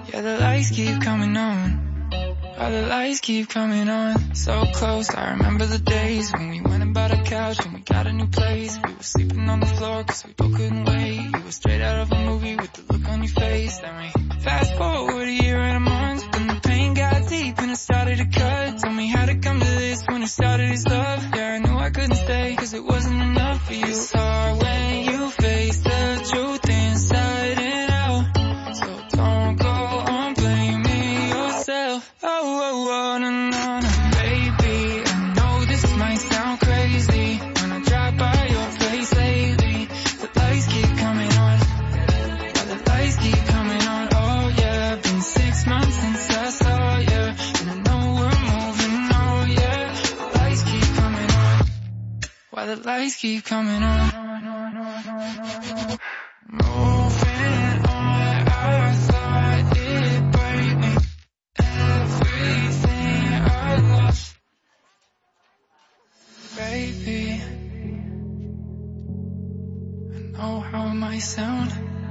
Yeah, the lights keep coming on. All the lights keep coming on. So close, I remember the days when we went and bought a couch and we got a new place. We were sleeping on the floor cause we both couldn't wait. You were straight out of a movie with the look on your face. Then we fast forward a year and a month, then the pain got deep and it started to cut. Tell me how to come to this when it started as love. Yeah, I knew I couldn't stay cause it wasn't enough for you. It's hard when you face the truth inside and out. So don't go on blaming yourself. Oh, no, no, no. Baby, I know this might sound crazy when I drive by your place lately. The lights keep coming on. Yeah, the lights keep coming on. Oh, yeah, been 6 months since I saw you, and I know we're moving. Oh, yeah, the lights keep coming on. Why the lights keep coming on? Moving on, I thought it'd break me. Everything I lost, baby. I know how it might sound.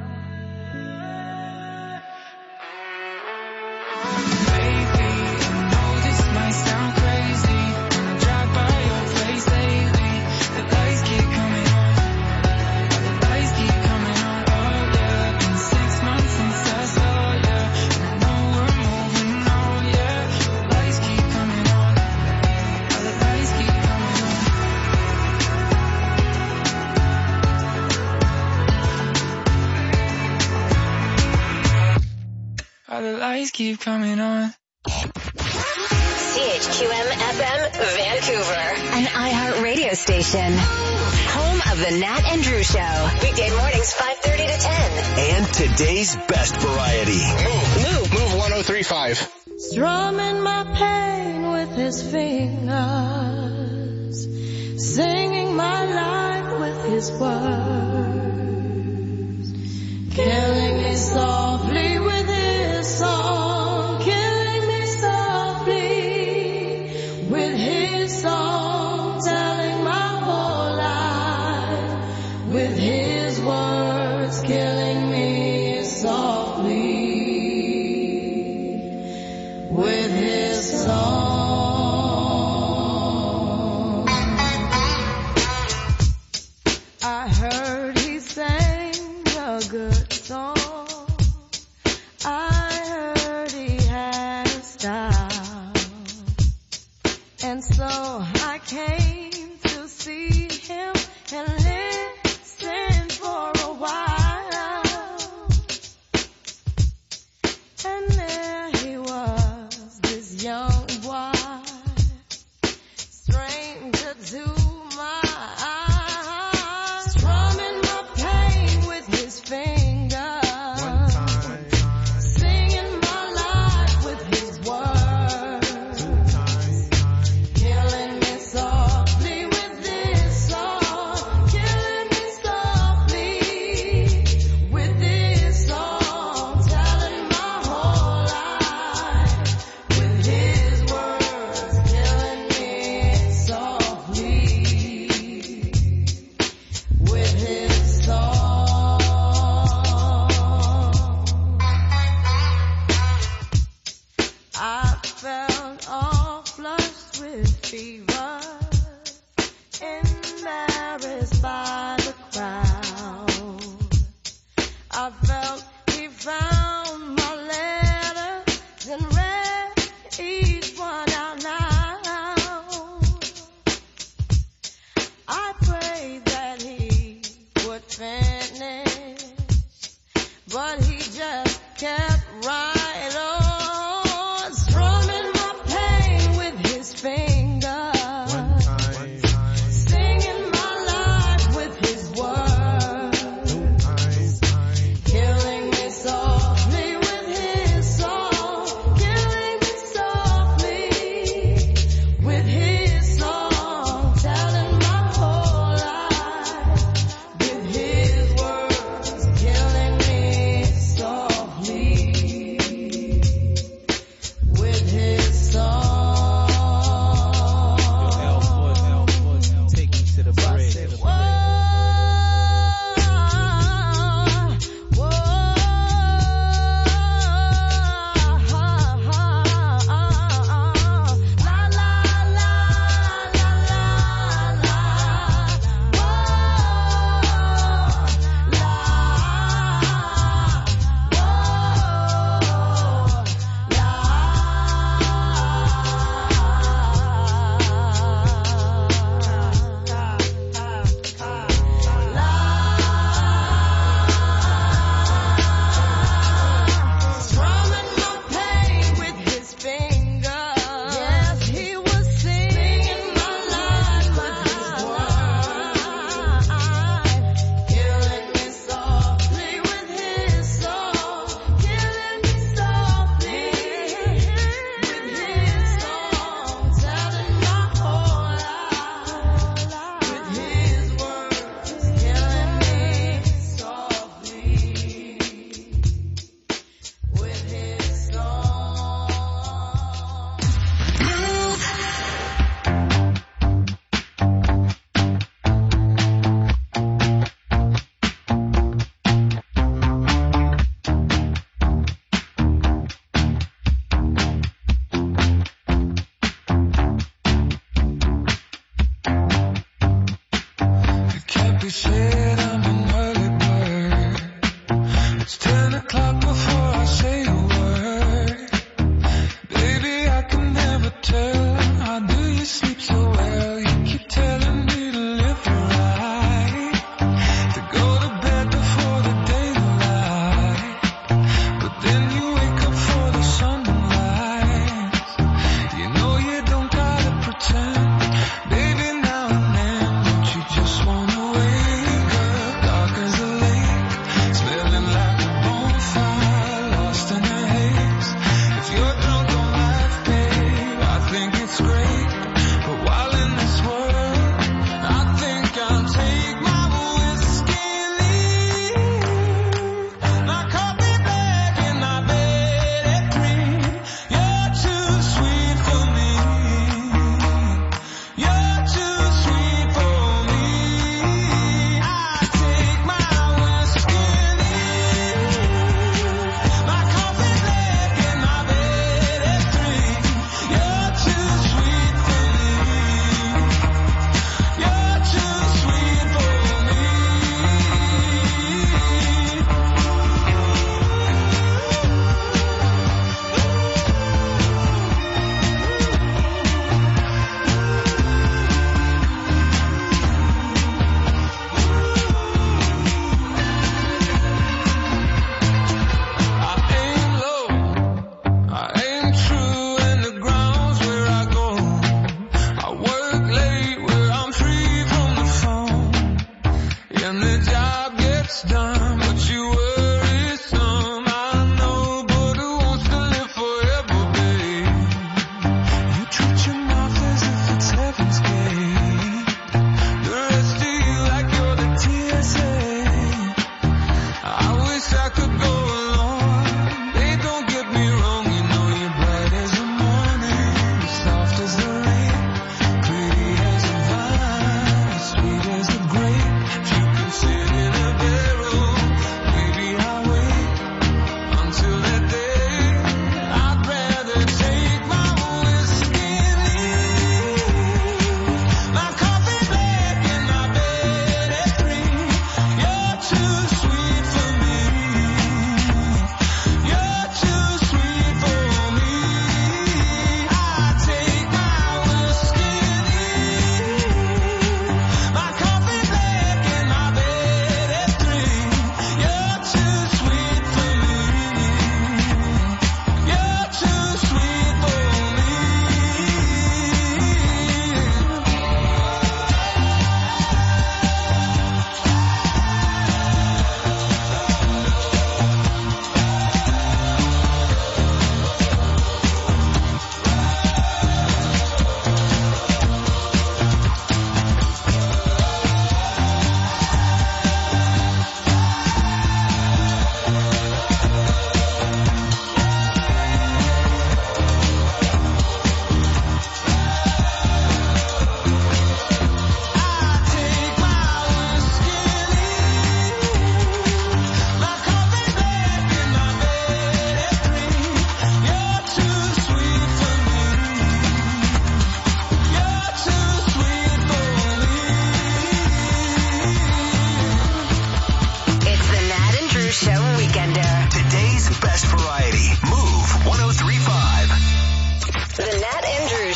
Baby, I know this might sound crazy when I drive by your place lately. The lights keep coming on. The lights keep coming on. Oh yeah, been 6 months since I saw you, and I know we're moving. Oh yeah, the lights keep coming on. The lights keep coming on. The lights keep coming on. CHQM FM Vancouver, an iHeart radio station. Home of the Nat and Drew Show. Weekday mornings 5:30 to 10. And today's best variety. Move 103.5. Strumming my pain with his fingers, singing my life with his words, killing me softly with his song, killing me softly with his song, telling my whole life with his words, killing me softly with his song. I heard he sang a good song. I heard he had a style. And so I came to see him and listen for a while. And there he was, this young boy, stranger to my eyes, strumming my pain with his fingers, singing my life with his words, killing me softly with this song, killing me softly with this song, telling my whole life with his words, killing me softly with his song. I felt all flushed with fever, embarrassed by the crowd. I felt he found my letters and read each one out loud. I prayed that he would finish, but he just kept right on, strumming my pain with his fingers, singing my life with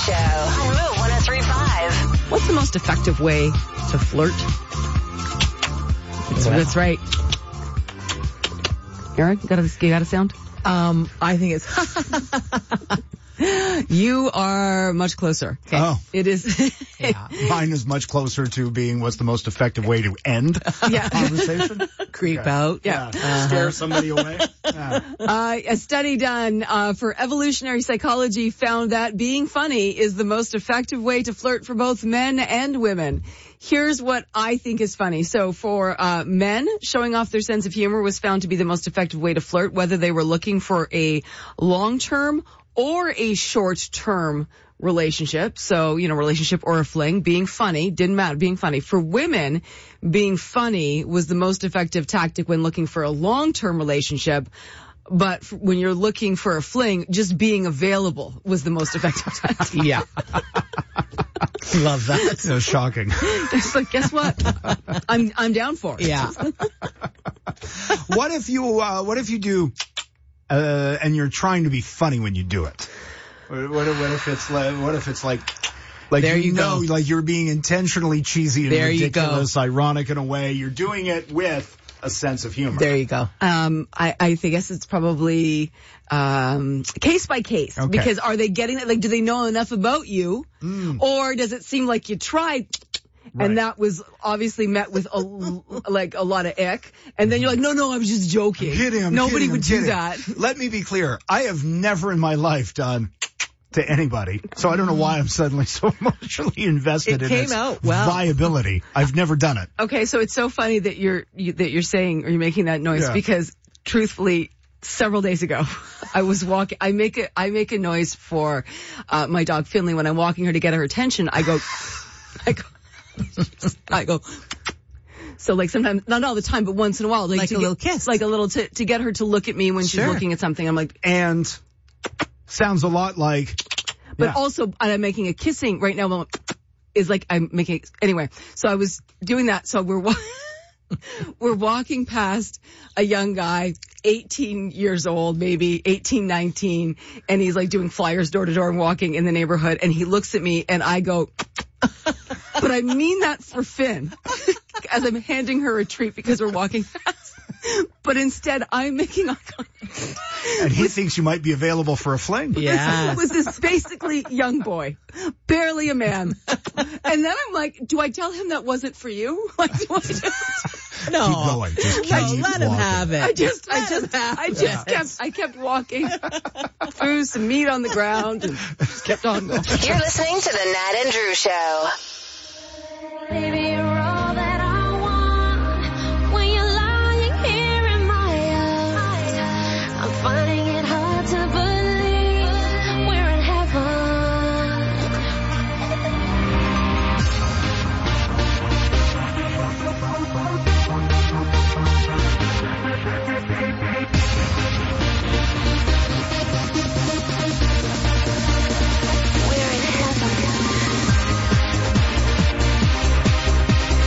Show on Move 103.5. What's the most effective way to flirt? That's right. Eric, you got a sound? I think it's You are much closer. Okay. Oh. It is. Mine is much closer to being what's the most effective way to end a conversation. creep out. Yeah. Scare somebody away. Yeah. A study done for evolutionary psychology found that being funny is the most effective way to flirt for both men and women. Here's what I think is funny. So for men, showing off their sense of humor was found to be the most effective way to flirt, whether they were looking for a long-term or a short-term relationship. So, relationship or a fling, being funny, didn't matter, being funny. For women, being funny was the most effective tactic when looking for a long-term relationship. But when you're looking for a fling, just being available was the most effective tactic. Yeah. Love that. It was shocking. It's like, guess what? I'm down for it. Yeah. What if you do, and you're trying to be funny when you do it? What if it's like there you go. Like you're being intentionally cheesy and there ridiculous, ironic in a way. You're doing it with a sense of humor. There you go. I guess it's probably case by case. Okay. Because are they getting it? Like, do they know enough about you? Or does it seem like you tried and that was obviously met with a lot of ick? And then you're like, no, I was just joking. Nobody would do that. Let me be clear. I have never in my life done to anybody. So I don't know why I'm suddenly so emotionally invested in its viability. I've never done it. Okay, so it's so funny that you're saying or you're making that noise because truthfully, several days ago, I was walking. I make a noise for my dog Finley when I'm walking her to get her attention. I go. So like sometimes, not all the time, but once in a while, like a little kiss, like a little to get her to look at me when she's looking at something. I'm like, and sounds a lot like. But also, I'm making a kissing right now. Is like I'm making anyway. So I was doing that. So we're walking past a young guy, 18 years old, maybe 18, 19, and he's like doing flyers door to door and walking in the neighborhood. And he looks at me and I go, but I mean that for Finn, as I'm handing her a treat because we're walking fast. But instead, I'm making eye contact. And he thinks you might be available for a fling. Yeah. Was this basically young boy, barely a man. And then I'm like, do I tell him that wasn't for you? Like, do I just... No. Keep going. Just keep let him walking. have it. I kept walking. Threw some meat on the ground and just kept on going. You're listening to the Nat and Drew Show. Baby, you're all that I want. When you're lying here in my arms, I'm finding it hard to believe we're in heaven. We're in heaven.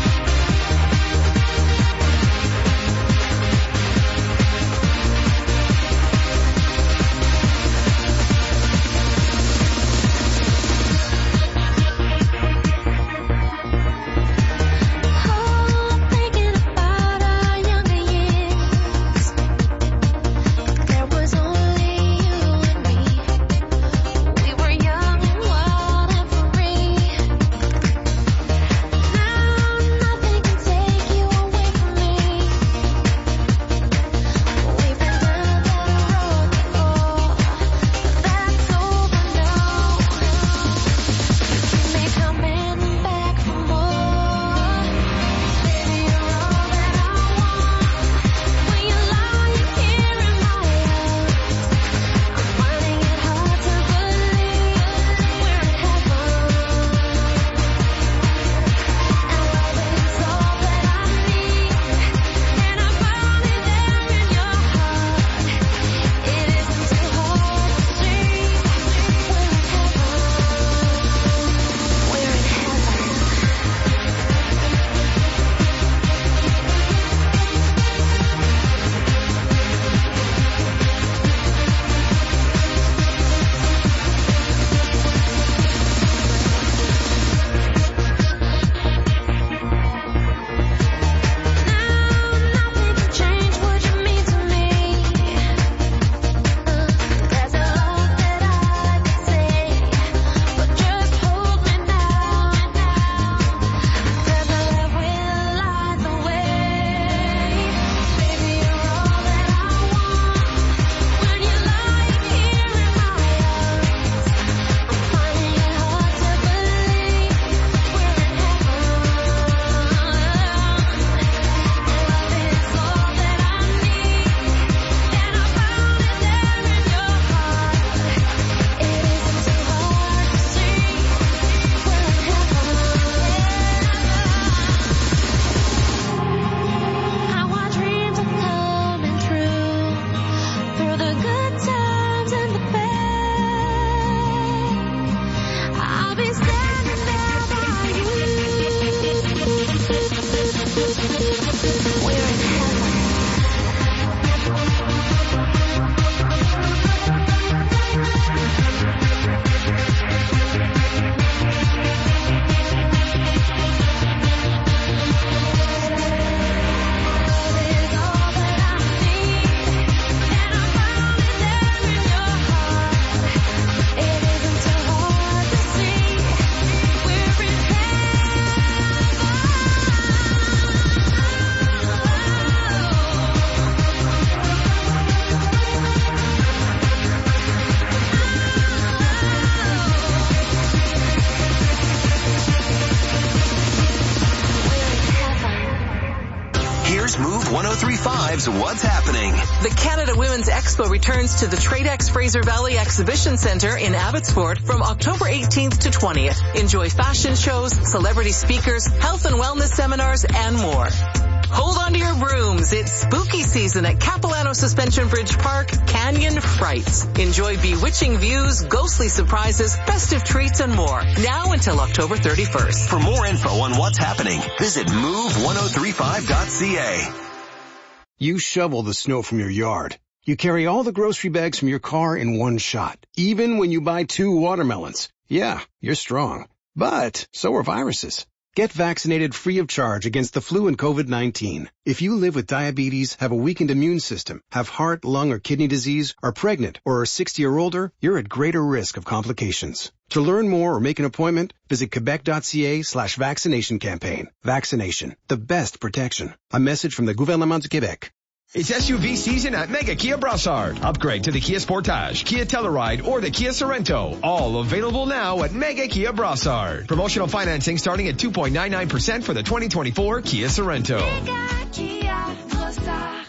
365's What's Happening. The Canada Women's Expo returns to the Tradex Fraser Valley Exhibition Centre in Abbotsford from October 18th to 20th. Enjoy fashion shows, celebrity speakers, health and wellness seminars, and more. Hold on to your brooms. It's spooky season at Capilano Suspension Bridge Park, Canyon Frights. Enjoy bewitching views, ghostly surprises, festive treats, and more. Now until October 31st. For more info on What's Happening, visit move1035.ca. You shovel the snow from your yard. You carry all the grocery bags from your car in one shot, even when you buy 2 watermelons. Yeah, you're strong. But so are viruses. Get vaccinated free of charge against the flu and COVID-19. If you live with diabetes, have a weakened immune system, have heart, lung, or kidney disease, are pregnant, or are 60 or older, you're at greater risk of complications. To learn more or make an appointment, visit quebec.ca/vaccination campaign. Vaccination, the best protection. A message from the Gouvernement du Québec. It's SUV season at Mega Kia Brassard. Upgrade to the Kia Sportage, Kia Telluride, or the Kia Sorento. All available now at Mega Kia Brassard. Promotional financing starting at 2.99% for the 2024 Kia Sorento. Mega Kia Brassard.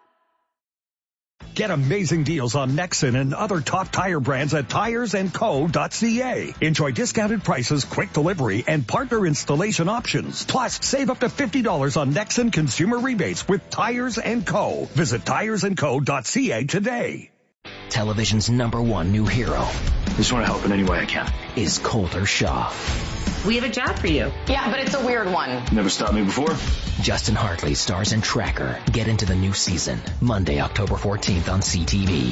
Get amazing deals on Nexen and other top tire brands at tiresandco.ca. Enjoy discounted prices, quick delivery, and partner installation options. Plus, save up to $50 on Nexen consumer rebates with Tires & Co. Visit tiresandco.ca today. Television's #1 new hero. Just want to help in any way I can. Is Colter Shaw. We have a job for you. Yeah, but it's a weird one. Never stopped me before. Justin Hartley stars in Tracker. Get into the new season. Monday, October 14th on CTV.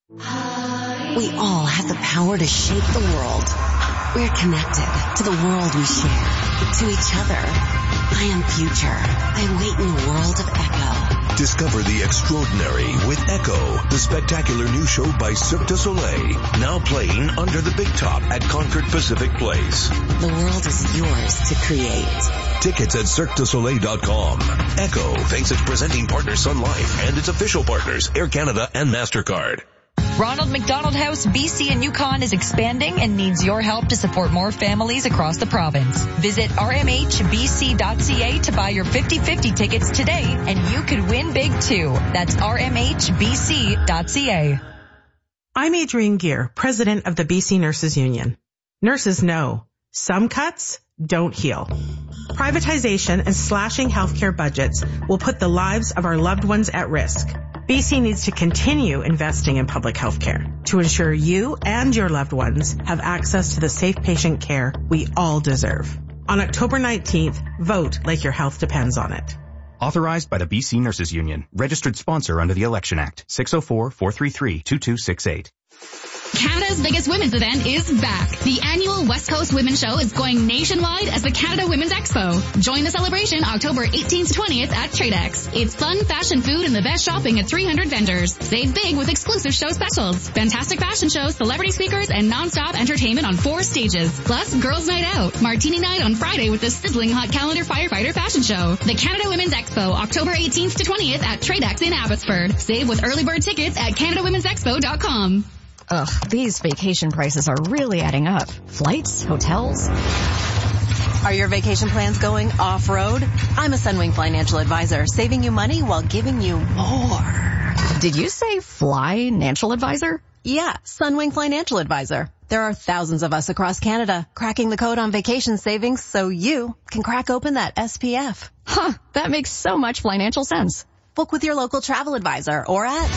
We all have the power to shape the world. We're connected to the world we share, to each other. I am Future. I wait in the world of Echo. Discover the extraordinary with Echo, the spectacular new show by Cirque du Soleil. Now playing under the big top at Concord Pacific Place. The world is yours to create. Tickets at CirqueDuSoleil.com. Echo thanks its presenting partner Sun Life and its official partners Air Canada and MasterCard. Ronald McDonald House, BC and Yukon is expanding and needs your help to support more families across the province. Visit rmhbc.ca to buy your 50-50 tickets today, and you could win big too. That's rmhbc.ca. I'm Adrienne Gear, president of the BC Nurses Union. Nurses know some cuts don't heal. Privatization and slashing healthcare budgets will put the lives of our loved ones at risk. BC needs to continue investing in public health care to ensure you and your loved ones have access to the safe patient care we all deserve. On October 19th, vote like your health depends on it. Authorized by the BC Nurses Union. Registered sponsor under the Election Act. 604-433-2268. Canada's biggest women's event is back. The annual West Coast Women's Show is going nationwide as the Canada Women's Expo. Join the celebration October 18th to 20th at Tradex. It's fun, fashion, food, and the best shopping at 300 vendors. Save big with exclusive show specials. Fantastic fashion shows, celebrity speakers, and non-stop entertainment on 4 stages. Plus, Girls Night Out, Martini Night on Friday with the sizzling hot calendar firefighter fashion show. The Canada Women's Expo, October 18th to 20th at Tradex in Abbotsford. Save with early bird tickets at CanadaWomen'sExpo.com. Ugh, these vacation prices are really adding up. Flights, hotels. Are your vacation plans going off-road? I'm a Sunwing Financial Advisor, saving you money while giving you more. Did you say Financial Advisor? Yeah, Sunwing Financial Advisor. There are thousands of us across Canada cracking the code on vacation savings so you can crack open that SPF. Huh, that makes so much financial sense. Book with your local travel advisor or at...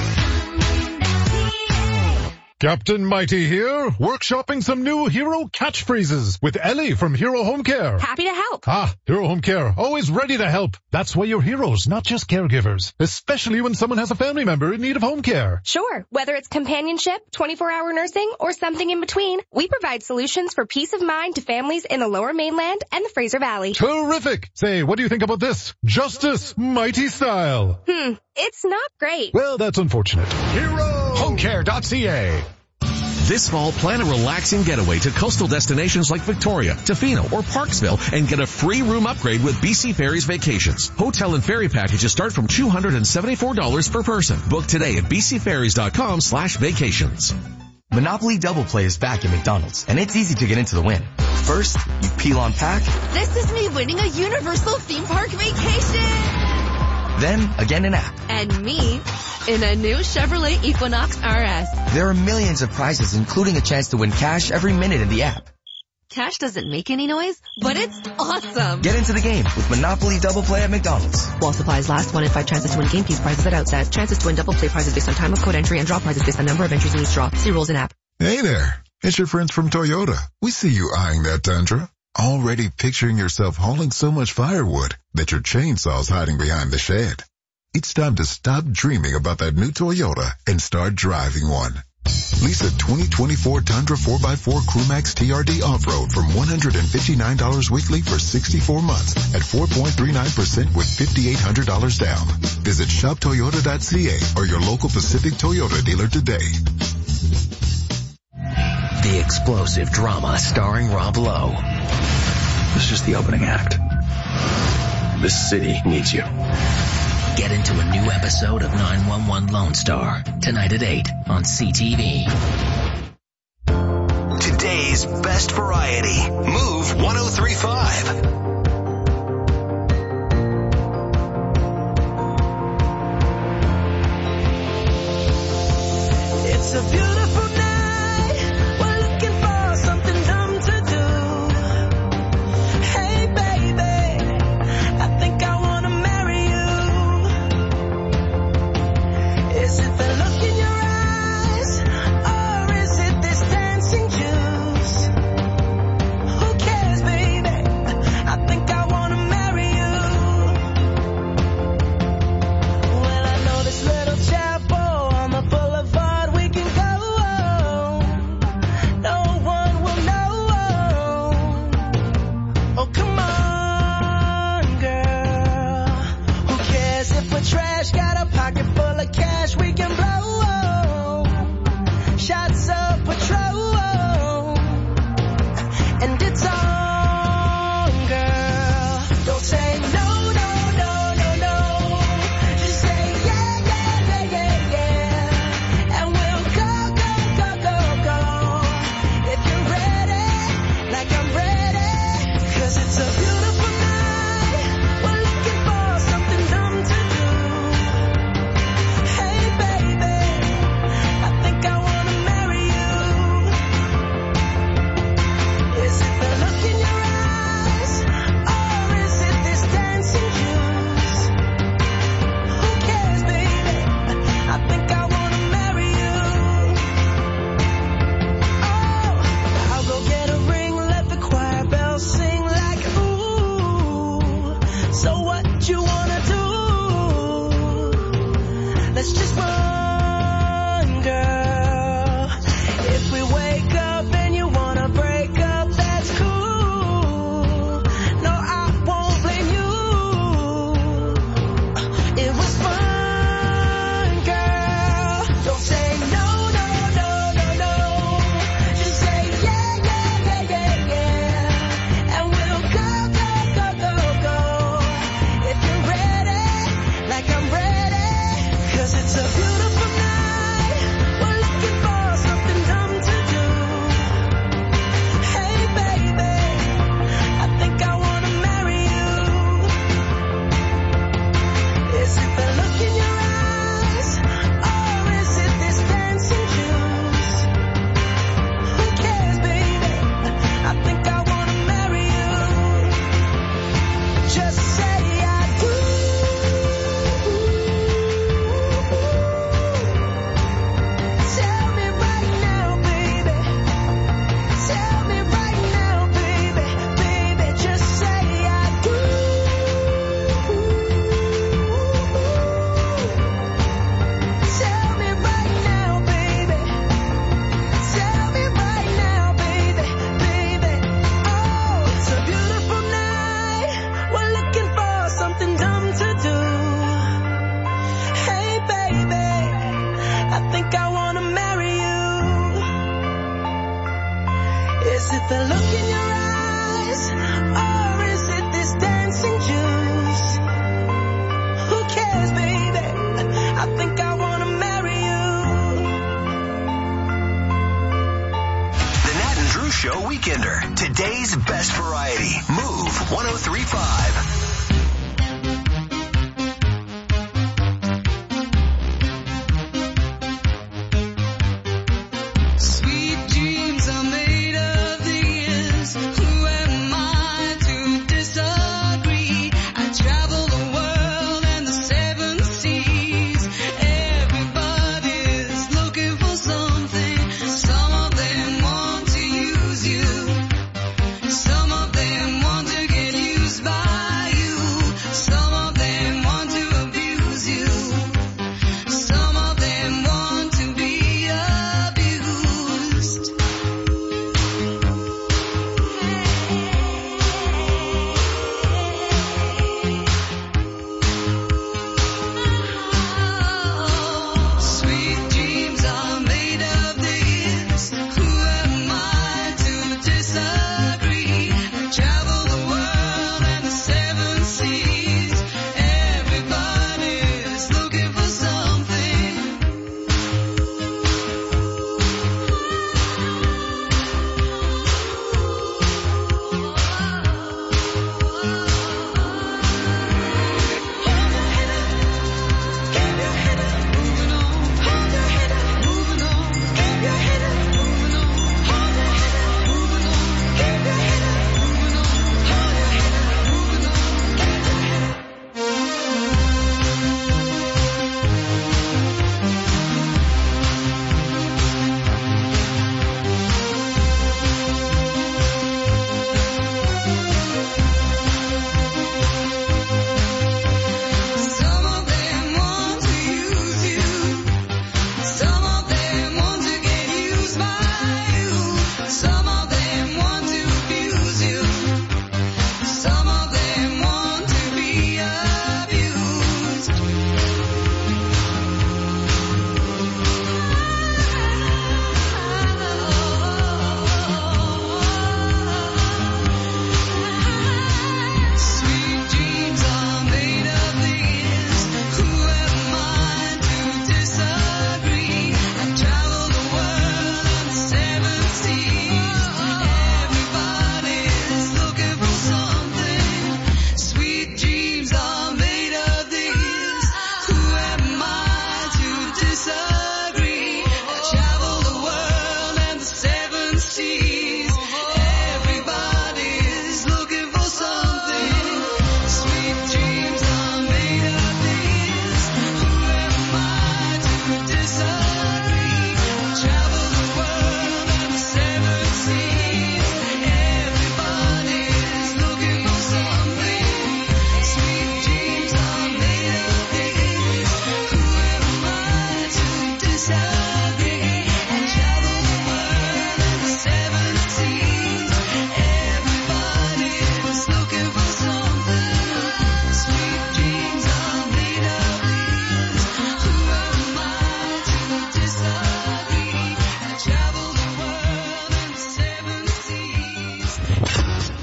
Captain Mighty here, workshopping some new hero catchphrases with Ellie from Hero Home Care. Happy to help. Hero Home Care, always ready to help. That's why you're heroes, not just caregivers, especially when someone has a family member in need of home care. Sure, whether it's companionship, 24-hour nursing, or something in between, we provide solutions for peace of mind to families in the Lower Mainland and the Fraser Valley. Terrific. Say, what do you think about this? Justice, Mighty style. It's not great. Well, that's unfortunate. HeroHomeCare.ca. This fall, plan a relaxing getaway to coastal destinations like Victoria, Tofino, or Parksville and get a free room upgrade with BC Ferries Vacations. Hotel and ferry packages start from $274 per person. Book today at bcferries.com/vacations. Monopoly Double Play is back at McDonald's, and it's easy to get into the win. First, you peel on pack. This is me winning a Universal theme park vacation! then again in-app. And me in a new Chevrolet Equinox RS. There are millions of prizes, including a chance to win cash every minute in the app. Cash doesn't make any noise, but it's awesome. Get into the game with Monopoly Double Play at McDonald's. While supplies last, 1 in 5 chances to win game piece prizes at outset. Chances to win double play prizes based on time of code entry and draw prizes based on number of entries in each draw. See rules in app. Hey there. It's your friends from Toyota. We see you eyeing that Tundra. Already picturing yourself hauling so much firewood that your chainsaw's hiding behind the shed. It's time to stop dreaming about that new Toyota and start driving one. Lease a 2024 Tundra 4x4 Crewmax TRD Off-Road from $159 weekly for 64 months at 4.39% with $5,800 down. Visit shoptoyota.ca or your local Pacific Toyota dealer today. The explosive drama starring Rob Lowe. This is just the opening act. This city needs you. Get into a new episode of 911 Lone Star tonight at 8 on CTV. Today's best variety. Move 103.5. It's a beautiful night. We're looking for something dumb to do. Hey, baby, I think I want to marry you. Is it the look in your eyes, or is it this dancing juice? Who cares, baby? I think I want to marry you. Well, I know this little chapel on the boulevard we can go. No one will know. Oh, come on, girl. Who cares if we're trash? Got a pocket full of cash we can blow. Shots of Patrol. And it's on, girl. Don't say no, no, no, no, no. Just say yeah, yeah, yeah, yeah, yeah. And we'll go, go, go, go, go. If you're ready, like I'm ready. 'Cause it's a beautiful night. We're looking for something dumb to do. Hey, baby, I think I want to marry you. Is it the look in your eyes, or is it this dancing juice? Who cares, baby? I think I want to marry you. Oh, I'll go get a ring, let the choir bells sing like ooh. So what you wanna do? Let's just run, girl. If we wake up and you wanna break up, that's cool. No, I won't blame you. It was fun, girl. Don't say no, no, no, no, no. Just say yeah, yeah, yeah, yeah, yeah. And we'll go, go, go, go, go. If you're ready, like I'm ready. 'Cause it's a beautiful night. We're looking for something dumb to do. Hey, baby, I think I want to marry you. Is it the look in your eyes, or is it this dancing juice? Who cares, baby? I think I want to marry you. Just say I do. Tell me right now, baby. Tell me right now, baby. Baby, just say I do. Tell me right now, baby. Tell me right now, baby. Baby, oh, it's a beautiful night. We're looking for something dumb to do. Hey, baby, I think I want to marry you. Is it the look in your eyes, or is it this dancing juice? Who cares, baby? I think I want to marry you. The Nat and Drew Show Weekender. Today's best variety. Move 103.5.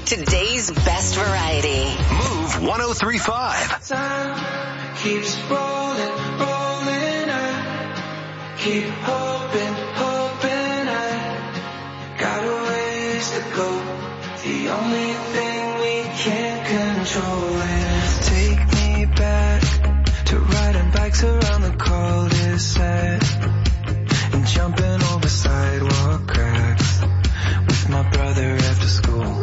Today's best variety. Move 103.5. Time keeps rolling, rolling. I keep hoping, hoping. I got a ways to go. The only thing we can't control is take me back to riding bikes around the cul-de-sac and jumping over sidewalk cracks with my brother after school.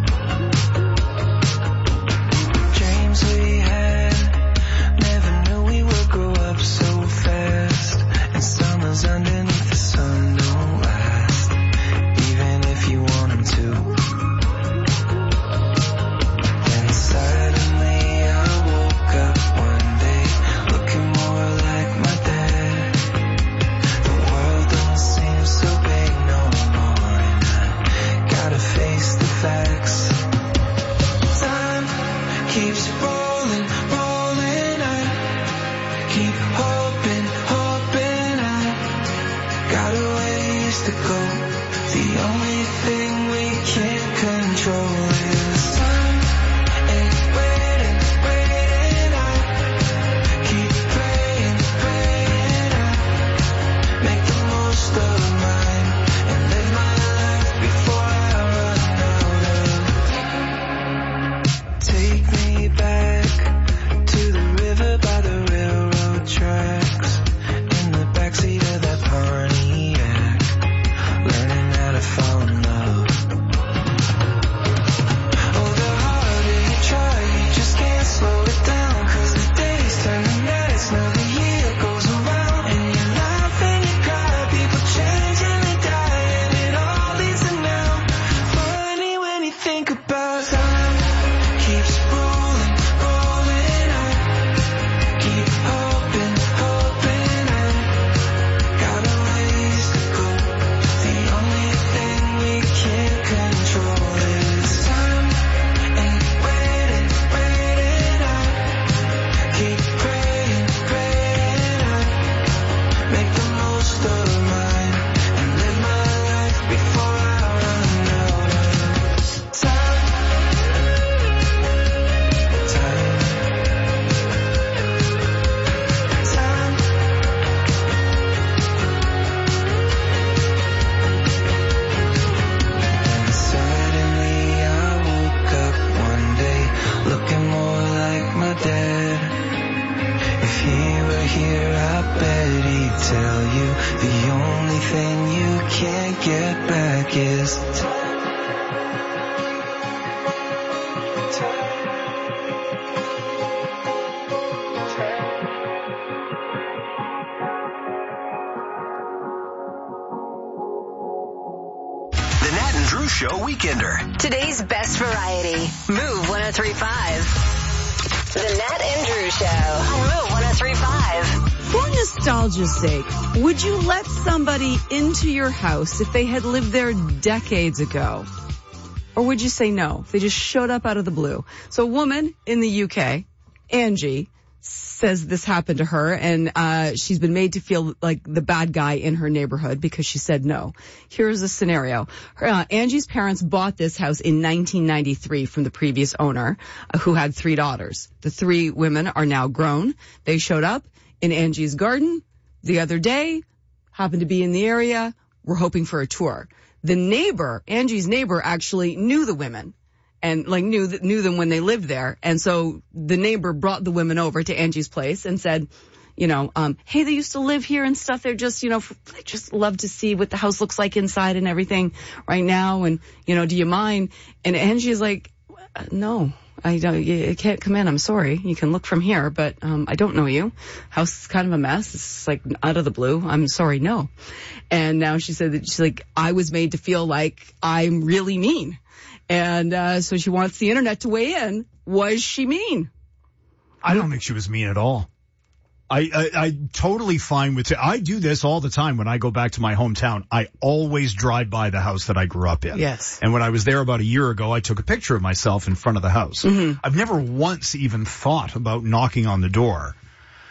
Dreams we had, never knew we would grow up so fast, and summers underneath the sun don't last, even if you want them to. Then suddenly I woke up one day looking more like my dad. The world don't seem so big no more, and I gotta face the facts. Time keeps rolling, rolling. I keep hoping, hoping. I got a ways to go. The only thing we can't control is time ain't waiting, waiting. I keep praying, praying. I make the most of mine and live my life before I run out of. Take me back to the river by the railroad tracks, in the backseat of that Pontiac, learning how to fall in love. Oh, the harder you try, you just can't slow it down, 'cause the days turn to nights, now the year goes around, and you laugh and you cry, people change and they die, and it all leads to now. Funny when you think about time keeps rolling, rolling. I keep hoping, hoping. I got a ways to go. The only thing we can't control is time ain't waiting, waiting. I keep praying, praying. I make the most of mine and live my life before I run out of time. And suddenly I woke up one day looking more like my dad. If he were here, I bet he'd tell you the only thing you can't get back is time. The Nat and Drew Show Weekender. Today's best variety. Move 103.5. The Nat and Drew Show on Move 103.5. For nostalgia's sake, would you let somebody into your house if they had lived there decades ago? Or would you say no? If they just showed up out of the blue. So a woman in the UK, Angie, says this happened to her, and she's been made to feel like the bad guy in her neighborhood because she said no. Here's the scenario. Angie's parents bought this house in 1993 from the previous owner, who had 3 daughters. The 3 women are now grown. They showed up in Angie's garden the other day, happened to be in the area, were hoping for a tour. The neighbor, Angie's neighbor, actually knew the women. And knew them when they lived there. And so the neighbor brought the women over to Angie's place and said, hey, they used to live here and stuff. They're just, they just love to see what the house looks like inside and everything right now. And, do you mind? And Angie's like, no, I don't, you can't come in. I'm sorry. You can look from here, but, I don't know you. House is kind of a mess. It's like out of the blue. I'm sorry. No. And now she said that she's like, I was made to feel like I'm really mean. And so she wants the internet to weigh in. Was she mean? I don't think she was mean at all. I totally fine with it. I do this all the time when I go back to my hometown. I always drive by the house that I grew up in. Yes. And when I was there about a year ago, I took a picture of myself in front of the house. Mm-hmm. I've never once even thought about knocking on the door.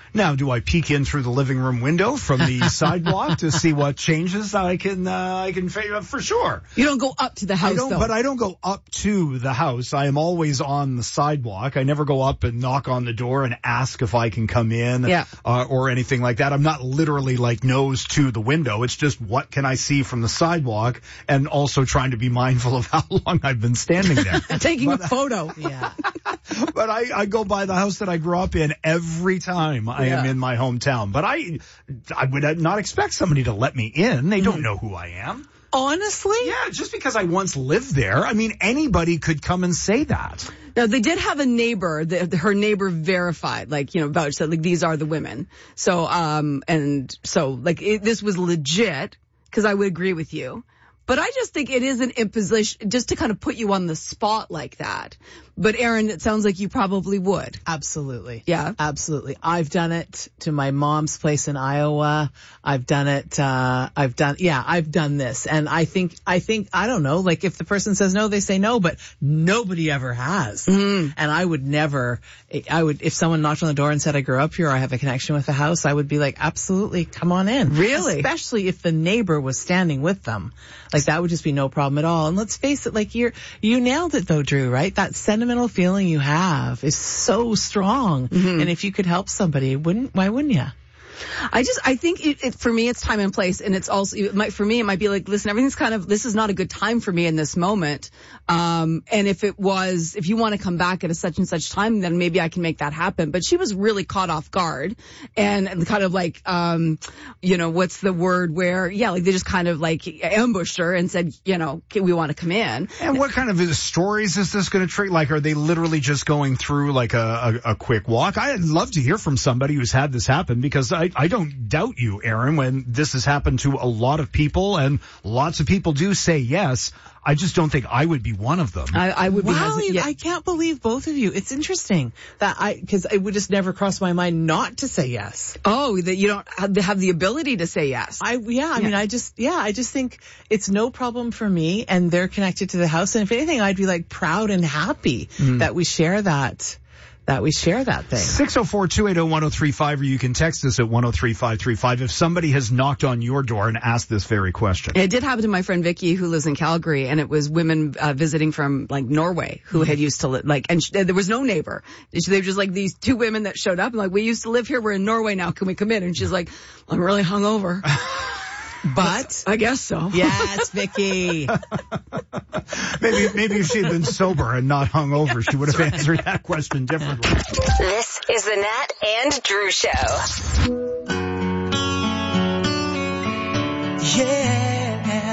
Now, do I peek in through the living room window from the sidewalk to see what changes I can for sure. You don't go up to the house, though. But I don't go up to the house. I am always on the sidewalk. I never go up and knock on the door and ask if I can come in or anything like that. I'm not literally like nose to the window. It's just what can I see from the sidewalk, and also trying to be mindful of how long I've been standing there. Taking a photo. Yeah. But I go by the house that I grew up in every time I am in my hometown. But I would not expect somebody to let me in. They don't know who I am. Honestly? Yeah, just because I once lived there. I mean, anybody could come and say that. Now, they did have a neighbor, her neighbor verified, like, you know, vouched, said, like, these are the women. So, this was legit, because I would agree with you. But I just think it is an imposition just to kind of put you on the spot like that. But Aaron, it sounds like you probably would. Absolutely. Yeah. Absolutely. I've done it to my mom's place in Iowa. I've done it, I've done this. And I think, I don't know, like if the person says no, they say no, but nobody ever has. Mm-hmm. And I would, if someone knocked on the door and said I grew up here or I have a connection with the house, I would be like, absolutely, come on in. Really? Especially if the neighbor was standing with them. Like that would just be no problem at all. And let's face it, like you nailed it though, Drew, right? That sentimental feeling you have is so strong. Mm-hmm. And if you could help somebody, why wouldn't you? I think for me, it's time and place. And it's also, for me, it might be like, listen, everything's this is not a good time for me in this moment. And if you want to come back at a such and such time, then maybe I can make that happen. But she was really caught off guard and kind of like, what's the word where, like they just kind of like ambushed her and said, we want to come in. And what kind of stories is this going to trigger? Like, are they literally just going through like a quick walk? I'd love to hear from somebody who's had this happen, because I don't doubt you, Aaron, when this has happened to a lot of people, and lots of people do say yes. I just don't think I would be one of them. I would be. Wow, I can't believe both of you. It's interesting because it would just never cross my mind not to say yes. Oh, that you don't have the ability to say yes. I just think it's no problem for me, and they're connected to the house. And if anything, I'd be like proud and happy that we share that. That we share that thing. 604-280-1035, or you can text us at 103535 if somebody has knocked on your door and asked this very question. It did happen to my friend Vicky, who lives in Calgary, and it was women visiting from like Norway who had used to live and there was no neighbor. They were just like these two women that showed up and like, we used to live here, we're in Norway now, can we come in? And she's like, I'm really hungover. But I guess so. Yes, Vicky. Maybe if she had been sober and not hungover, she would have answered that question differently. This is the Nat and Drew Show. Yeah.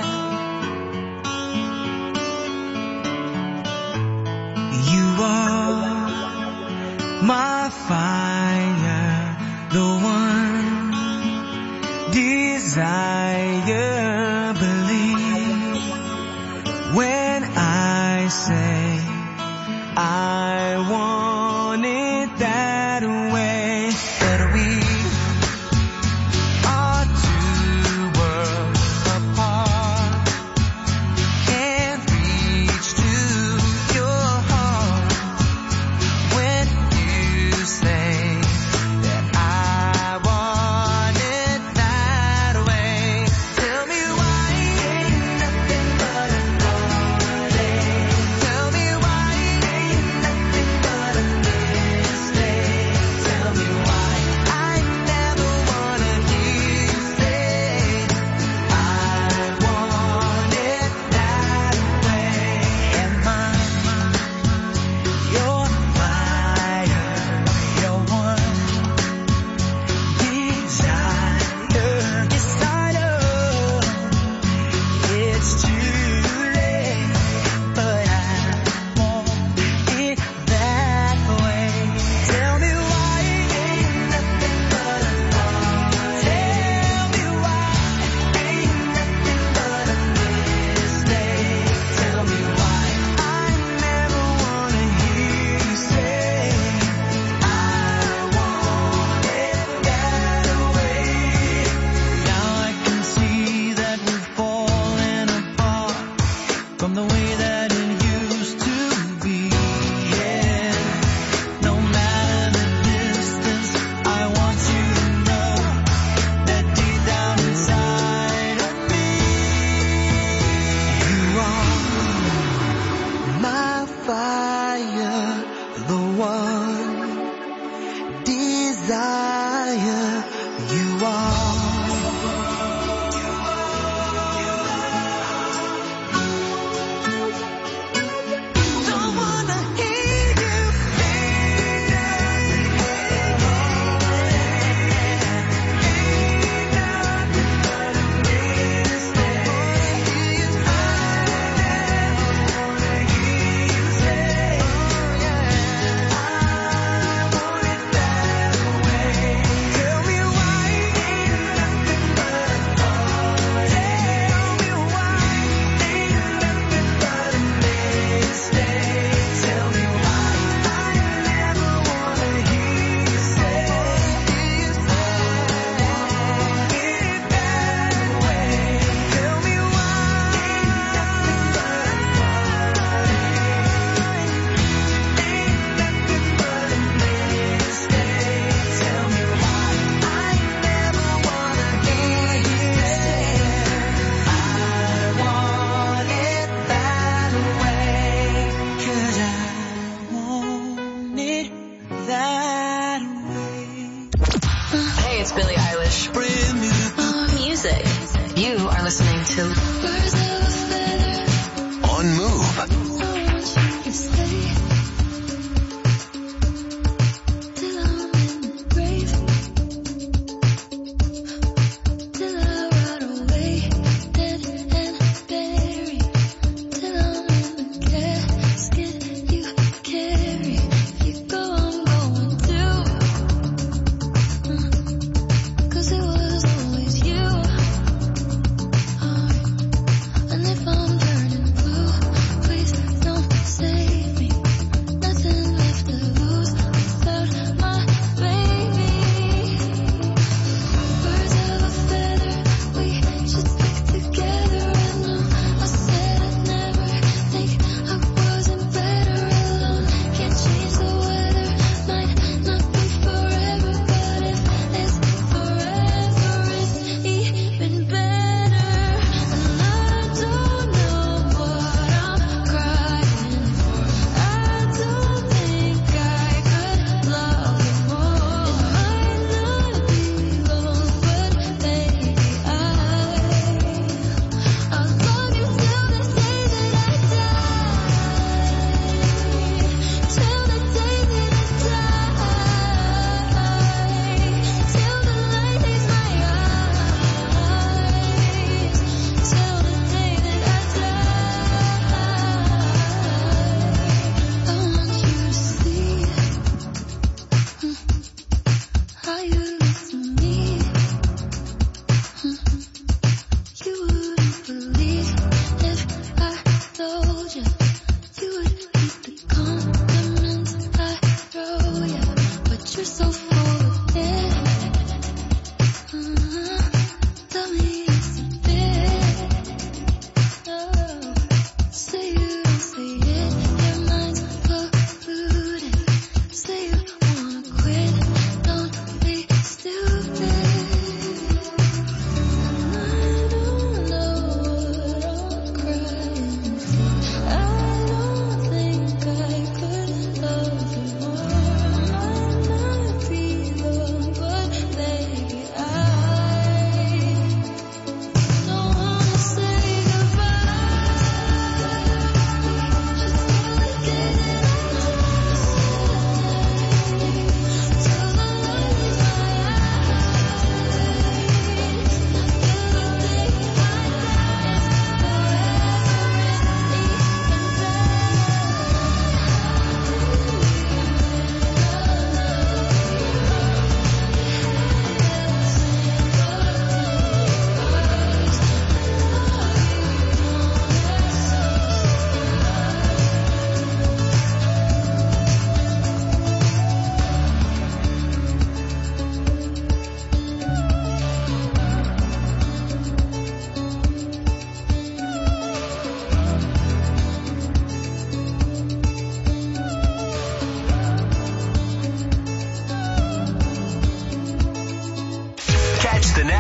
You are my fire, the one desire, believe when I say I want it that way, but we are two worlds apart, can't reach to your heart when you say that I want it that way. Tell me why ain't nothing but a heartache. Tell me why ain't nothing but a mistake. Tell me why I never wanna hear you say I want it that way. Am I your fire, your one desire? Yes, I know it's too late, but I want it that way. Tell me why ain't nothing but a heartache. Tell me why ain't nothing but a mistake. Tell me why I never wanna hear you say I want it that way. Now I can see that we're falling apart.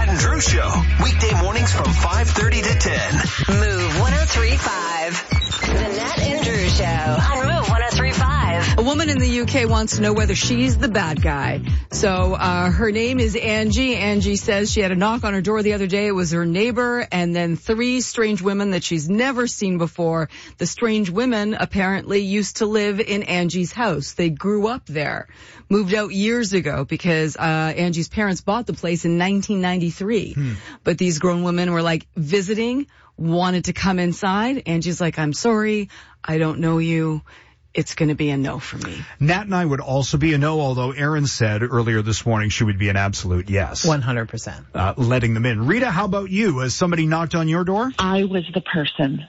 and Drew Show. Weekday mornings from 5:30 to 10. Move 103.5. The Nat and Drew Show on Move 103.5. A woman in the UK wants to know whether she's the bad guy. So her name is Angie. Angie says she had a knock on her door the other day. It was her neighbor and then 3 strange women that she's never seen before. The strange women apparently used to live in Angie's house. They grew up there, moved out years ago because Angie's parents bought the place in 1993. But these grown women were like visiting, wanted to come inside. Angie's like, I'm sorry, I don't know you. It's going to be a no for me. Nat and I would also be a no, although Erin said earlier this morning she would be an absolute yes. 100%. Letting them in. Rita, how about you? Has somebody knocked on your door? I was the person.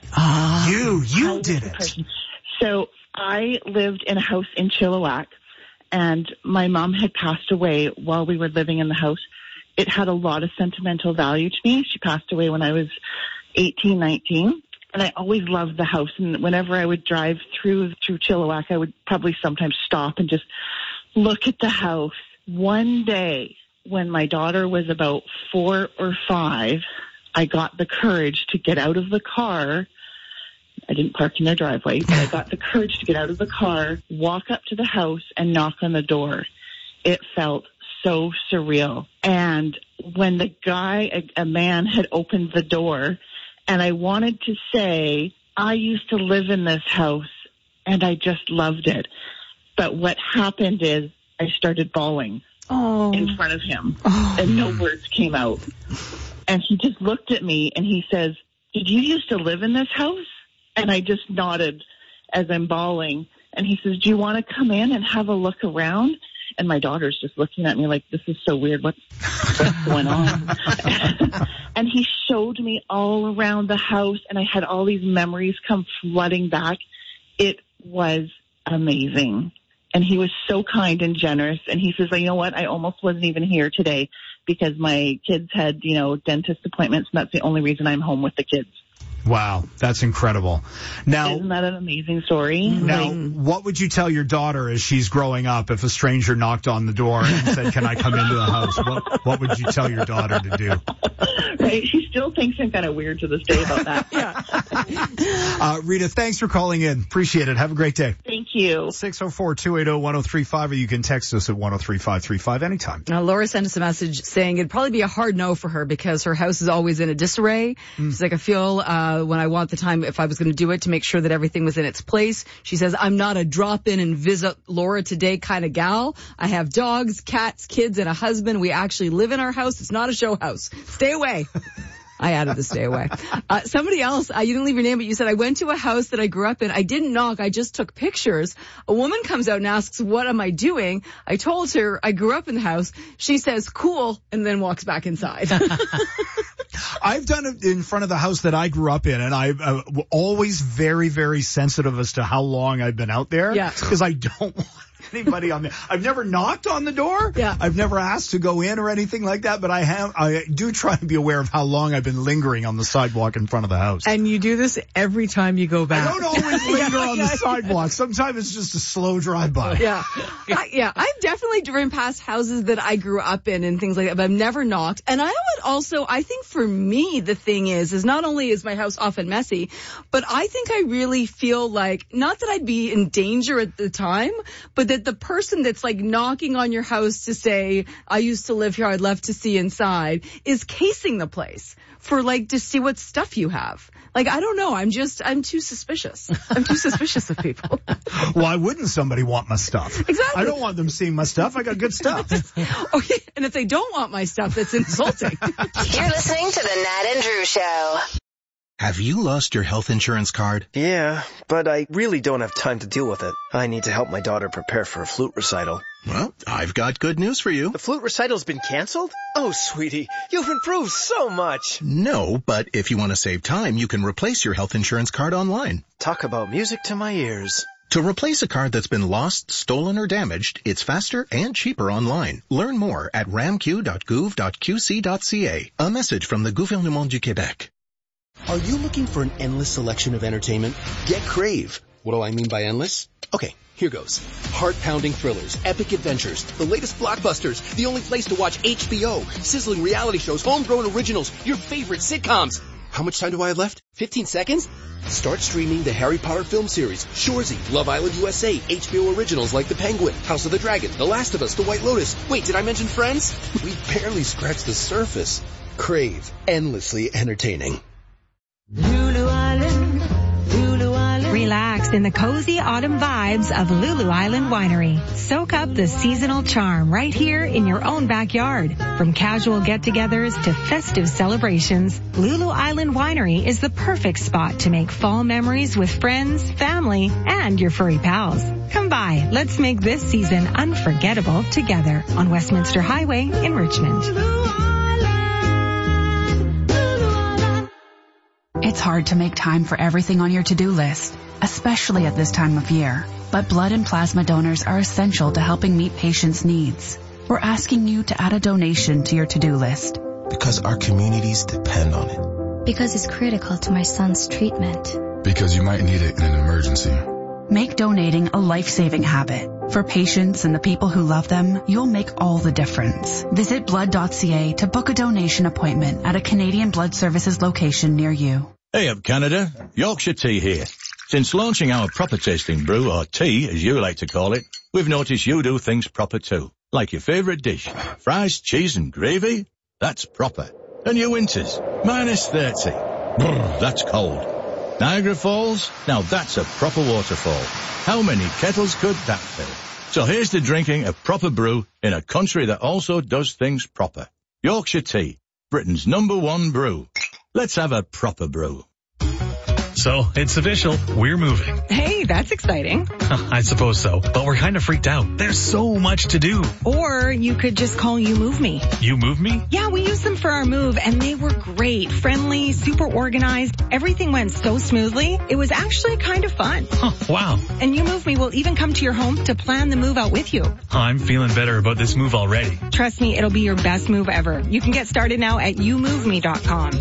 You did it. So I lived in a house in Chilliwack, and my mom had passed away while we were living in the house. It had a lot of sentimental value to me. She passed away when I was 18, 19. And I always loved the house. And whenever I would drive through Chilliwack, I would probably sometimes stop and just look at the house. One day, when my daughter was about 4 or 5, I got the courage to get out of the car. I didn't park in their driveway, but I got the courage to get out of the car, walk up to the house, and knock on the door. It felt so surreal. And when the guy, a man, had opened the door, and I wanted to say, I used to live in this house, and I just loved it. But what happened is I started bawling in front of him, and no words came out. And he just looked at me, and he says, did you used to live in this house? And I just nodded as I'm bawling. And he says, do you want to come in and have a look around? And my daughter's just looking at me like, this is so weird. What's going on? And he showed me all around the house, and I had all these memories come flooding back. It was amazing. And he was so kind and generous. And he says, you know what? I almost wasn't even here today because my kids had, dentist appointments, and that's the only reason I'm home with the kids. Wow, that's incredible. Now, isn't that an amazing story? Now, what would you tell your daughter as she's growing up if a stranger knocked on the door and said, can I come into the house? What would you tell your daughter to do? Right, she still thinks I'm kind of weird to this day about that. Rita, thanks for calling in. Appreciate it. Have a great day. Thank you. 604-280-1035, or you can text us at 103535 anytime. Now, Laura sent us a message saying it'd probably be a hard no for her because her house is always in a disarray. She's like, I feel when I want the time, if I was going to do it, to make sure that everything was in its place. She says, I'm not a drop in and visit Laura today kind of gal. I have dogs, cats, kids, and a husband. We actually live in our house. It's not a show house. Stay away. I added the stay away. Somebody else, you didn't leave your name, but you said, I went to a house that I grew up in. I didn't knock. I just took pictures. A woman comes out and asks, what am I doing? I told her I grew up in the house. She says, cool, and then walks back inside. I've done it in front of the house that I grew up in, and I'm always very, very sensitive as to how long I've been out there. Yeah. Because I don't want anybody on there. I've never knocked on the door. Yeah. I've never asked to go in or anything like that, but I do try to be aware of how long I've been lingering on the sidewalk in front of the house. And you do this every time you go back. I don't always linger on the sidewalk. Sometimes it's just a slow drive-by. Yeah. I've definitely driven past houses that I grew up in and things like that, but I've never knocked. And I would also, I think for me, the thing is not only is my house often messy, but I think I really feel like, not that I'd be in danger at the time, but that the person that's like knocking on your house to say, I used to live here, I'd love to see inside, is casing the place for like to see what stuff you have. Like, I don't know. I'm too suspicious. I'm too suspicious of people. Why wouldn't somebody want my stuff? Exactly. I don't want them seeing my stuff. I got good stuff. Okay. And if they don't want my stuff, that's insulting. You're listening to the Nat and Drew Show. Have you lost your health insurance card? Yeah, but I really don't have time to deal with it. I need to help my daughter prepare for a flute recital. Well, I've got good news for you. The flute recital's been canceled? Oh, sweetie, you've improved so much. No, but if you want to save time, you can replace your health insurance card online. Talk about music to my ears. To replace a card that's been lost, stolen, or damaged, it's faster and cheaper online. Learn more at ramq.gouv.qc.ca. A message from the Gouvernement du Québec. Are you looking for an endless selection of entertainment? Get Crave. What do I mean by endless? Okay, here goes. Heart-pounding thrillers, epic adventures, the latest blockbusters, the only place to watch HBO, sizzling reality shows, homegrown originals, your favorite sitcoms. How much time do I have left? 15 seconds? Start streaming the Harry Potter film series, Shoresy, Love Island USA, HBO originals like The Penguin, House of the Dragon, The Last of Us, The White Lotus. Wait, did I mention Friends? We barely scratched the surface. Crave. Endlessly entertaining. Lulu Island, Lulu Island. Relax in the cozy autumn vibes of Lulu Island Winery. Soak up the seasonal charm right here in your own backyard. From casual get-togethers to festive celebrations, Lulu Island Winery is the perfect spot to make fall memories with friends, family, and your furry pals. Come by. Let's make this season unforgettable together on Westminster Highway in Richmond. It's hard to make time for everything on your to-do list, especially at this time of year. But blood and plasma donors are essential to helping meet patients' needs. We're asking you to add a donation to your to-do list. Because our communities depend on it. Because it's critical to my son's treatment. Because you might need it in an emergency. Make donating a life-saving habit. For patients and the people who love them, you'll make all the difference. Visit blood.ca to book a donation appointment at a Canadian Blood Services location near you. Hey up Canada, Yorkshire Tea here. Since launching our proper tasting brew, or tea as you like to call it, we've noticed you do things proper too. Like your favourite dish, fries, cheese and gravy? That's proper. And your winters, -30. Brr, that's cold. Niagara Falls? Now that's a proper waterfall. How many kettles could that fill? So here's to drinking a proper brew in a country that also does things proper. Yorkshire Tea, Britain's #1 brew. Let's have a proper brew. So, it's official. We're moving. Hey, that's exciting. I suppose so, but we're kind of freaked out. There's so much to do. Or you could just call You Move Me. You Move Me? Yeah, we used them for our move, and they were great. Friendly, super organized. Everything went so smoothly. It was actually kind of fun. Huh, wow. And You Move Me will even come to your home to plan the move out with you. I'm feeling better about this move already. Trust me, it'll be your best move ever. You can get started now at YouMoveMe.com.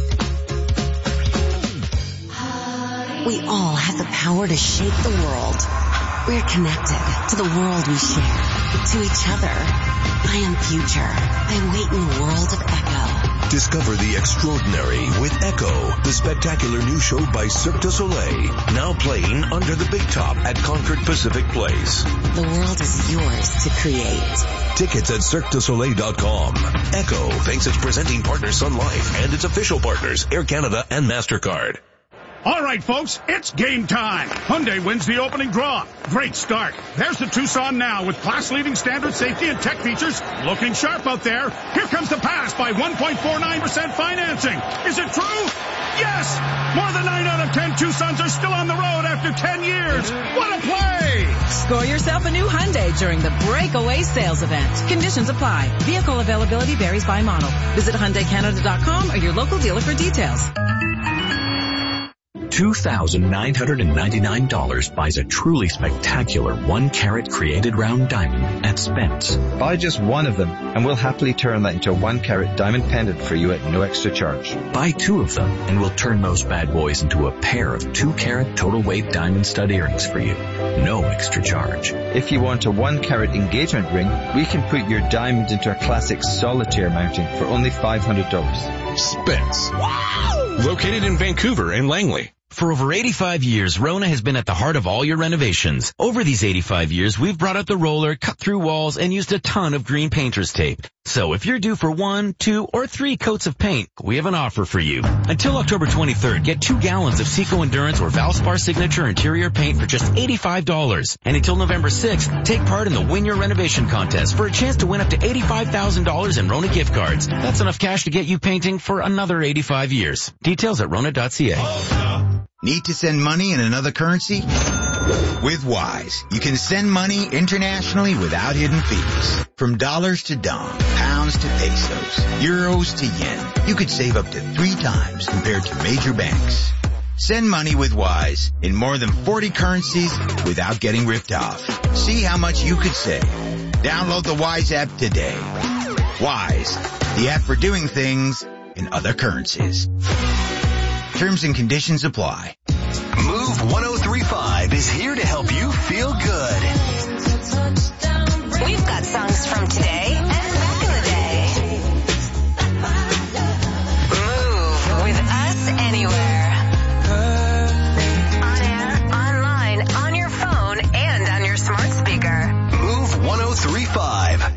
We all have the power to shape the world. We're connected to the world we share, to each other. I am Future. I wait in the world of Echo. Discover the extraordinary with Echo, the spectacular new show by Cirque du Soleil. Now playing under the big top at Concord Pacific Place. The world is yours to create. Tickets at CirqueDuSoleil.com. Echo thanks its presenting partner Sun Life and its official partners Air Canada and MasterCard. All right, folks, it's game time. Hyundai wins the opening draw. Great start. There's the Tucson now with class-leading standard safety and tech features. Looking sharp out there. Here comes the pass by 1.49% financing. Is it true? Yes! More than 9 out of 10 Tucsons are still on the road after 10 years. What a play! Score yourself a new Hyundai during the Breakaway Sales Event. Conditions apply. Vehicle availability varies by model. Visit HyundaiCanada.com or your local dealer for details. $2,999 buys a truly spectacular 1-carat created round diamond at Spence. Buy just one of them and we'll happily turn that into a 1-carat diamond pendant for you at no extra charge. Buy 2 of them and we'll turn those bad boys into a pair of 2-carat total weight diamond stud earrings for you. No extra charge. If you want a 1-carat engagement ring, we can put your diamond into a classic solitaire mounting for only $500. Spence. Wow! Located in Vancouver and Langley. For over 85 years, Rona has been at the heart of all your renovations. Over these 85 years, we've brought out the roller, cut through walls, and used a ton of green painter's tape. So if you're due for 1, 2, or 3 coats of paint, we have an offer for you. Until October 23rd, get 2 gallons of Seco Endurance or Valspar Signature interior paint for just $85. And until November 6th, take part in the Win Your Renovation contest for a chance to win up to $85,000 in Rona gift cards. That's enough cash to get you painting for another 85 years. Details at Rona.ca. Need to send money in another currency? With Wise, you can send money internationally without hidden fees. From dollars to dong, pounds to pesos, euros to yen, you could save up to 3 times compared to major banks. Send money with Wise in more than 40 currencies without getting ripped off. See how much you could save. Download the Wise app today. Wise, the app for doing things in other currencies. Terms and conditions apply. Move 1035 103.5 is here to help you feel good. We've got songs from today and back in the day. Move with us anywhere. On air, online, on your phone, and on your smart speaker. Move 103.5.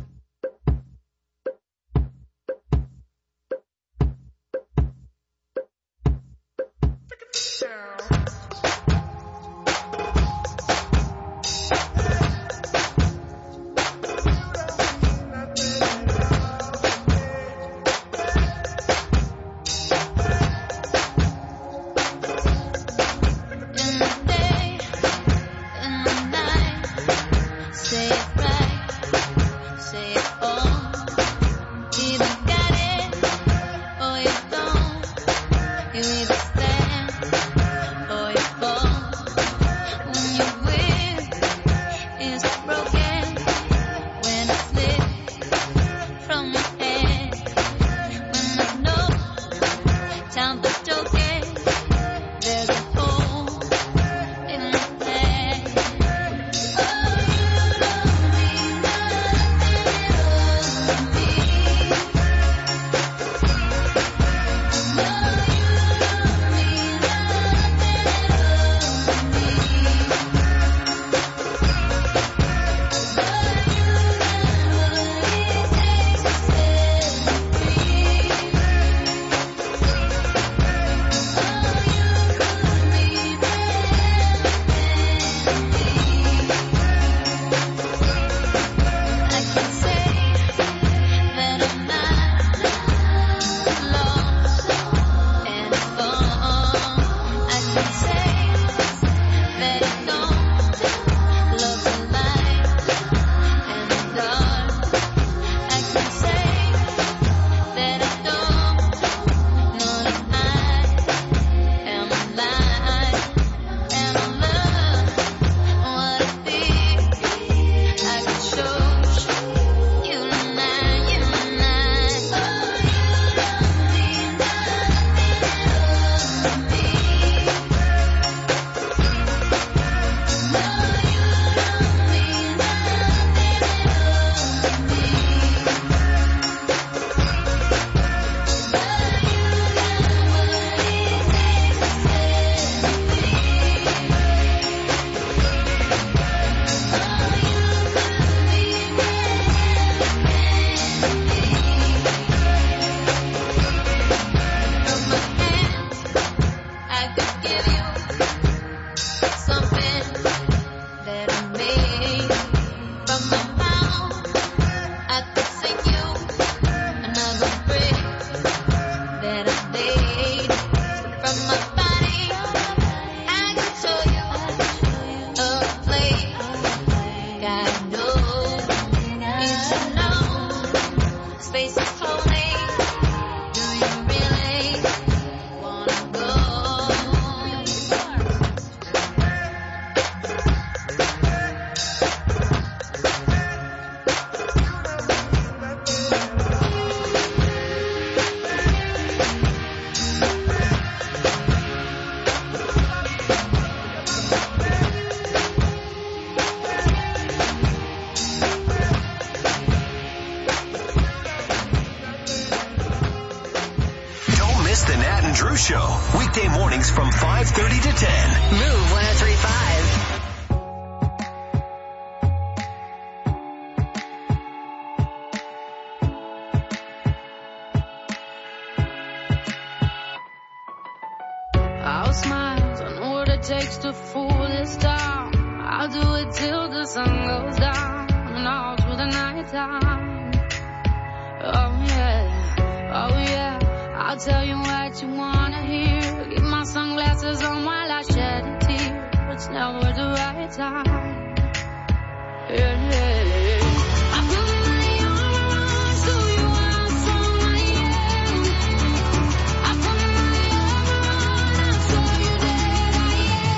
Show, weekday mornings from 5:30 to 10. Move 103.5. I'll smile, I know what it takes to fool this town. I'll do it till the sun goes down and all through the night time. Oh yeah, I'll tell you what you wanna hear. Keep my sunglasses on while I shed a tear. It's never the right time. Yeah. I put my arms so you are someone I am. I put my arms around so you that I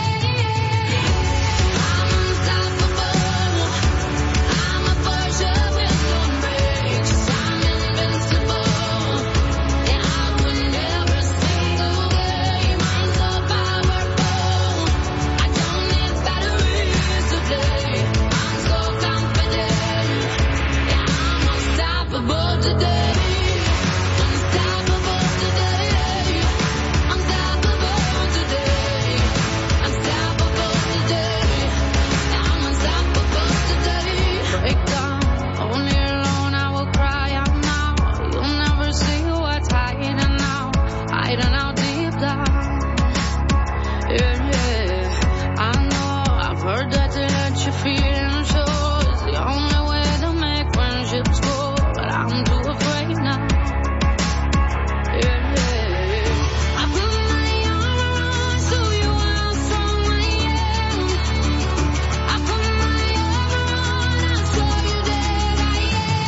am. I'm unstoppable. I'm a force with no brakes. I'm invincible. Yeah, I win every single game. I'm so powerful. I don't need Yeah, yeah. I know, I've heard that to let your feelings show is the only way to make friendships grow, but I'm too afraid now. Yeah, yeah. I put my arm around so you how strong I am. I put my arm around and show you that I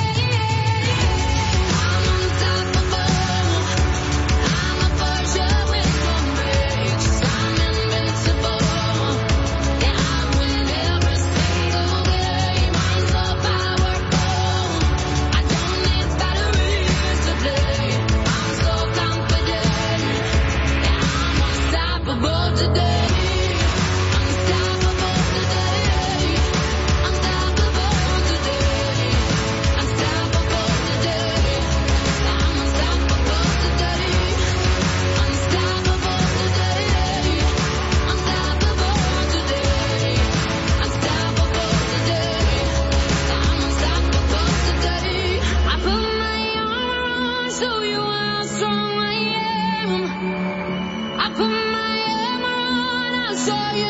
am. I'm unstoppable. I'm a virgin with no brakes. I'm invincible. Yeah, I win every single game. I'm so powerful. I don't need batteries to play. I'm so confident. Yeah, I'm unstoppable today. Unstoppable today. Unstoppable today. Unstoppable today. I'm unstoppable today. Unstoppable today. Unstoppable today. Unstoppable today. I'm unstoppable today. I put my arm around, show you how strong I am. I put my arm around, I'll show you